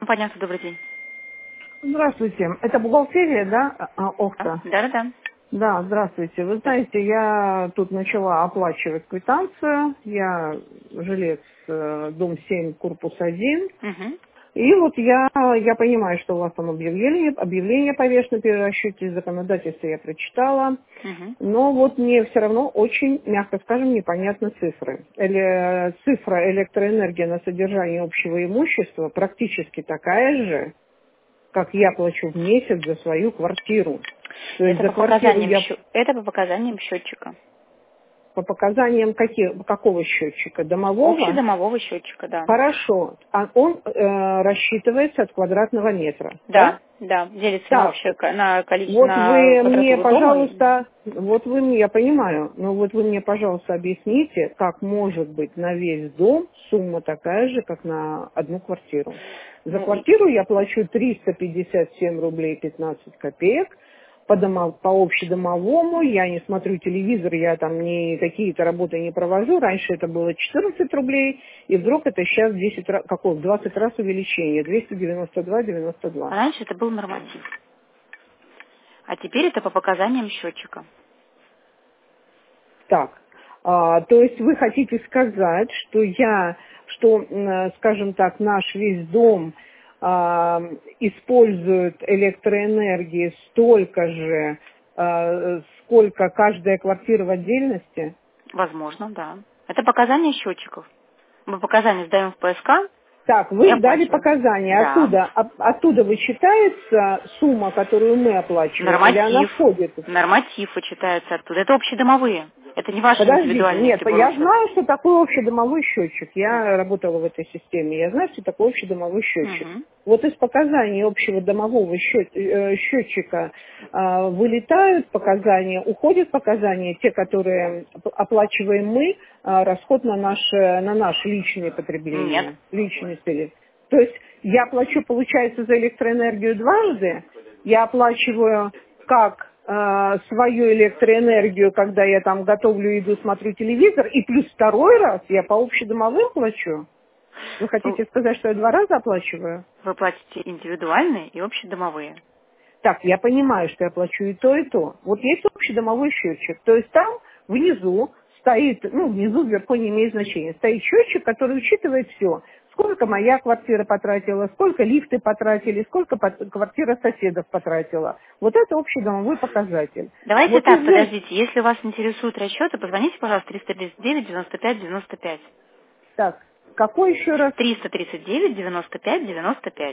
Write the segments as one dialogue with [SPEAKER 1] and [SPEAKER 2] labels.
[SPEAKER 1] Понятно, добрый день.
[SPEAKER 2] Здравствуйте. Это бухгалтерия, да,
[SPEAKER 1] Да,
[SPEAKER 2] Охта?
[SPEAKER 1] да.
[SPEAKER 2] Да, здравствуйте. Вы знаете, я тут начала оплачивать квитанцию. Я жилец, дом 7, корпус 1.
[SPEAKER 1] Угу.
[SPEAKER 2] И вот я понимаю, что у вас там объявление повешено при расчете законодательства, я прочитала.
[SPEAKER 1] Угу.
[SPEAKER 2] Но вот мне все равно очень, мягко скажем, непонятны цифры. Цифра электроэнергия на содержание общего имущества практически такая же, как я плачу в месяц за свою квартиру. То есть
[SPEAKER 1] Это
[SPEAKER 2] за
[SPEAKER 1] по
[SPEAKER 2] квартиру
[SPEAKER 1] показаниям
[SPEAKER 2] я
[SPEAKER 1] это по показаниям счетчика.
[SPEAKER 2] по показаниям какого счетчика? Домового?
[SPEAKER 1] Общедомового счетчика, да.
[SPEAKER 2] Хорошо. А он рассчитывается от квадратного метра, да?
[SPEAKER 1] Да. Делится на
[SPEAKER 2] Так,
[SPEAKER 1] общее на количество,
[SPEAKER 2] вот
[SPEAKER 1] на
[SPEAKER 2] вы мне,
[SPEAKER 1] квадратуру дома.
[SPEAKER 2] пожалуйста, я понимаю, но вот вы мне, пожалуйста, объясните, как может быть на весь дом сумма такая же, как на одну квартиру. За
[SPEAKER 1] Ну,
[SPEAKER 2] квартиру я плачу 357 рублей 15 копеек, по общедомовому, я не смотрю телевизор, я там не какие-то работы не провожу, раньше это было 14 рублей, и вдруг это сейчас 20 раз увеличение, 292,92.
[SPEAKER 1] раньше это был норматив. А теперь это по показаниям счетчика.
[SPEAKER 2] Так, то есть вы хотите сказать, скажем так, наш весь дом использует электроэнергии столько же, сколько каждая квартира в отдельности?
[SPEAKER 1] Возможно, да. Это показания счетчиков. Мы показания сдаем в ПСК
[SPEAKER 2] Так,
[SPEAKER 1] и
[SPEAKER 2] вы сдали
[SPEAKER 1] оплачиваем.
[SPEAKER 2] показания.
[SPEAKER 1] Да.
[SPEAKER 2] Оттуда вычитается сумма, которую мы оплачиваем, или она
[SPEAKER 1] Норматив.
[SPEAKER 2] входит?
[SPEAKER 1] Норматив вычитается оттуда. Это общедомовые. Это не ваши
[SPEAKER 2] Подождите,
[SPEAKER 1] индивидуальные
[SPEAKER 2] нет,
[SPEAKER 1] приборы
[SPEAKER 2] я
[SPEAKER 1] учета.
[SPEAKER 2] знаю, что такое общедомовой счетчик. Я работала в этой системе. Я знаю, что такое общедомовой счетчик.
[SPEAKER 1] Угу.
[SPEAKER 2] Вот из показаний общего домового счетчика вылетают показания, уходят показания, те, которые оплачиваем мы, расход на наше личное
[SPEAKER 1] Нет.
[SPEAKER 2] потребление, личные цели. То есть я плачу, получается, за электроэнергию дважды, я оплачиваю как свою электроэнергию, когда я там готовлю еду, смотрю телевизор, и плюс второй раз я по общедомовым плачу. Вы
[SPEAKER 1] Ну,
[SPEAKER 2] хотите сказать, что я два раза оплачиваю?
[SPEAKER 1] вы платите индивидуальные и общедомовые.
[SPEAKER 2] Так, я понимаю, что я плачу и то, и то. Вот есть общедомовой счетчик. То есть там внизу стоит, внизу, вверху не имеет значения, стоит счетчик, который учитывает все. Сколько моя квартира потратила, сколько лифты потратили, сколько квартира соседов потратила. Вот это общедомовой показатель.
[SPEAKER 1] Давайте
[SPEAKER 2] Вот
[SPEAKER 1] так,
[SPEAKER 2] из
[SPEAKER 1] подождите. Если вас интересуют расчеты, позвоните, пожалуйста, 339 95 95.
[SPEAKER 2] Так, какой еще раз?
[SPEAKER 1] 339 95 95.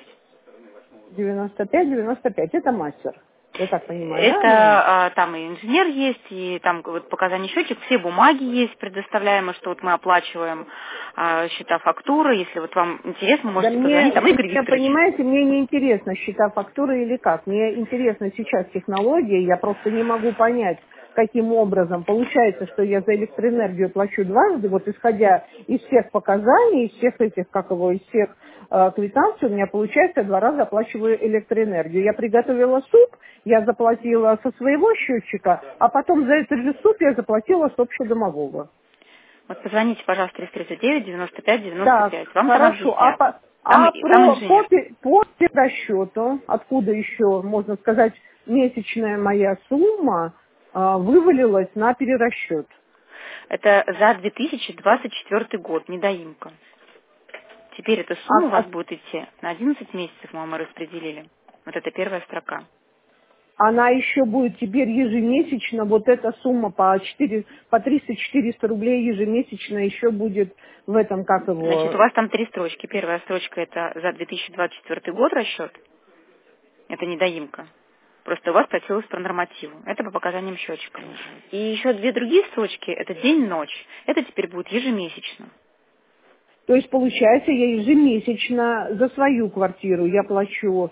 [SPEAKER 2] 95-95. Это мастер. Я так понимаю, да, номер?
[SPEAKER 1] Это там и инженер есть, и там вот показания счетчик, все бумаги есть предоставляемые, что вот мы оплачиваем счета, фактуры. Если вот вам интересно,
[SPEAKER 2] Да
[SPEAKER 1] можете позвонить, там
[SPEAKER 2] вы
[SPEAKER 1] Игорь
[SPEAKER 2] меня
[SPEAKER 1] Викторович.
[SPEAKER 2] понимаете, мне не интересно счета фактуры или как. Мне интересна сейчас технология, я просто не могу понять, каким образом. Получается, что я за электроэнергию плачу дважды, вот исходя из всех показаний, из всех этих, из всех квитанций, у меня получается, я два раза оплачиваю электроэнергию. Я приготовила суп, я заплатила со своего счетчика, а потом за этот же суп я заплатила с общедомового.
[SPEAKER 1] Вот позвоните, пожалуйста, 339 95
[SPEAKER 2] Так,
[SPEAKER 1] 95. Вам там
[SPEAKER 2] хорошо.
[SPEAKER 1] объяснят. Там,
[SPEAKER 2] А
[SPEAKER 1] там инженер.
[SPEAKER 2] по расчету, откуда еще, можно сказать, месячная моя сумма вывалилась на перерасчет?
[SPEAKER 1] Это за 2024 год, недоимка. Теперь эта сумма у вас будет идти на 11 месяцев, мы распределили. Вот это первая строка.
[SPEAKER 2] Она еще будет теперь ежемесячно, вот эта сумма по 300-400 рублей ежемесячно еще будет в этом,
[SPEAKER 1] Значит, у вас там три строчки. Первая строчка это за 2024 год расчет. Это недоимка. Просто у вас платилось по нормативу. Это по показаниям счетчика. И еще две другие строчки, это день-ночь. Это теперь будет ежемесячно.
[SPEAKER 2] То есть, получается, я ежемесячно за свою квартиру я плачу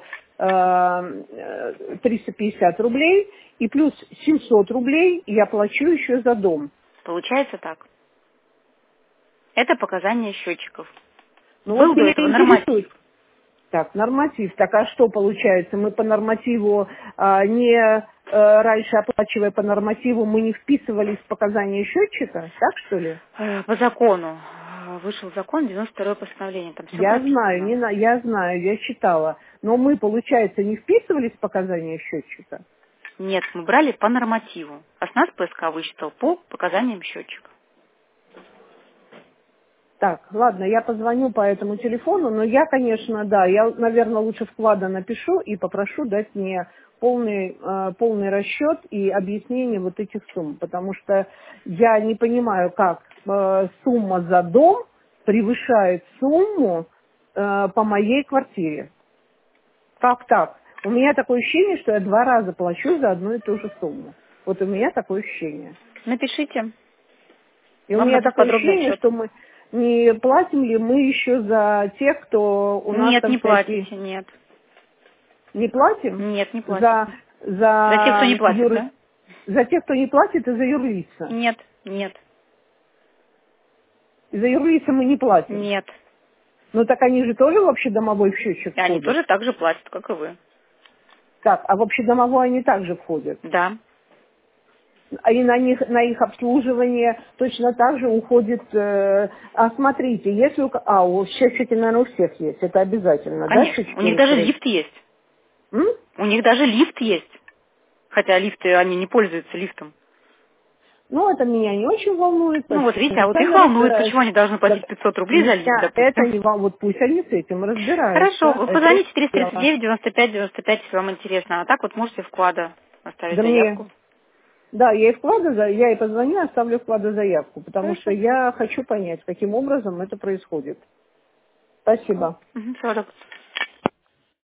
[SPEAKER 2] 350 рублей, и плюс 700 рублей я плачу еще за дом.
[SPEAKER 1] Получается так. Это показания счетчиков.
[SPEAKER 2] Ну
[SPEAKER 1] Был
[SPEAKER 2] вот
[SPEAKER 1] до
[SPEAKER 2] меня
[SPEAKER 1] этого
[SPEAKER 2] интересует.
[SPEAKER 1] норматив.
[SPEAKER 2] Так, норматив. Так, а что получается? Мы по нормативу раньше оплачивая по нормативу, мы не вписывались в показания счетчика? Так, что ли?
[SPEAKER 1] По закону вышел закон, 92-е постановление. Там все
[SPEAKER 2] Я
[SPEAKER 1] прописано.
[SPEAKER 2] знаю, я знаю, я читала. Но мы, получается, не вписывались в показания счетчика?
[SPEAKER 1] Нет, мы брали по нормативу. А с нас ПСК высчитал по показаниям счетчика.
[SPEAKER 2] Так, ладно, я позвоню по этому телефону, но я, конечно, да, я, наверное, лучше вклада напишу и попрошу дать мне полный расчет и объяснение вот этих сумм, потому что я не понимаю, как сумма за дом превышает сумму по моей квартире. Как так? У меня такое ощущение, что я 2 раза плачу за одну и ту же сумму. Вот у меня такое ощущение.
[SPEAKER 1] Напишите.
[SPEAKER 2] И у
[SPEAKER 1] Вам
[SPEAKER 2] меня
[SPEAKER 1] даст
[SPEAKER 2] такое
[SPEAKER 1] подробный
[SPEAKER 2] ощущение,
[SPEAKER 1] отчет.
[SPEAKER 2] что мы не платим ли мы еще за тех, кто у нас
[SPEAKER 1] Нет,
[SPEAKER 2] там
[SPEAKER 1] не
[SPEAKER 2] всякие...
[SPEAKER 1] платите, нет.
[SPEAKER 2] Не платим?
[SPEAKER 1] Нет, не
[SPEAKER 2] За,
[SPEAKER 1] платите. За тех, кто не
[SPEAKER 2] за,
[SPEAKER 1] платит, да?
[SPEAKER 2] за тех, кто не платит, и за юрлица.
[SPEAKER 1] Нет, нет,
[SPEAKER 2] И за юрлица мы не платим.
[SPEAKER 1] нет.
[SPEAKER 2] Ну так они же тоже в общедомовой счетчик
[SPEAKER 1] И они
[SPEAKER 2] входят.
[SPEAKER 1] тоже так же платят, как и вы.
[SPEAKER 2] Так, а в общедомовой они также входят.
[SPEAKER 1] Да.
[SPEAKER 2] А и на их обслуживание точно так же уходит... а смотрите, если у счетчики, наверное, у всех есть, это обязательно, да,
[SPEAKER 1] Конечно. У
[SPEAKER 2] счетчики
[SPEAKER 1] них даже
[SPEAKER 2] электронные?
[SPEAKER 1] лифт есть.
[SPEAKER 2] М?
[SPEAKER 1] У них даже лифт есть. Хотя лифты, они не пользуются лифтом.
[SPEAKER 2] Ну, это меня не очень волнует,
[SPEAKER 1] Ну вот видите, а
[SPEAKER 2] они
[SPEAKER 1] вот их
[SPEAKER 2] сами
[SPEAKER 1] волнует,
[SPEAKER 2] разбираются.
[SPEAKER 1] почему они должны
[SPEAKER 2] Так,
[SPEAKER 1] платить 500 рублей за лифт,
[SPEAKER 2] меня это
[SPEAKER 1] допустим.
[SPEAKER 2] не волнует, вот пусть они с этим
[SPEAKER 1] Хорошо,
[SPEAKER 2] разбираются,
[SPEAKER 1] вы
[SPEAKER 2] это их
[SPEAKER 1] позвоните
[SPEAKER 2] дело.
[SPEAKER 1] 339-95-95, если вам интересно. А так вот можете вклада оставить
[SPEAKER 2] Да мне,
[SPEAKER 1] заявку.
[SPEAKER 2] да, я и позвоню, оставлю вклада заявку, потому что
[SPEAKER 1] Хорошо.
[SPEAKER 2] я хочу понять, каким образом это происходит. Спасибо.
[SPEAKER 1] Всего доброго.